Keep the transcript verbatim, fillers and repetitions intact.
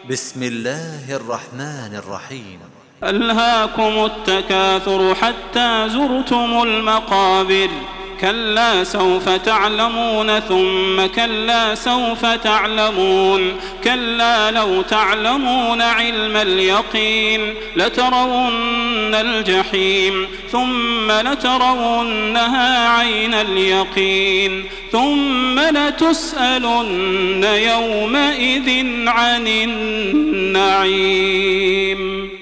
بسم الله الرحمن الرحيم. ألهاكم التكاثر حتى زرتم المقابر كلا سوف تعلمون ثم كلا سوف تعلمون كلا لو تعلمون علم اليقين لترون الجحيم ثم لترونها عين اليقين ثم لتسألن يومئذ عن النعيم.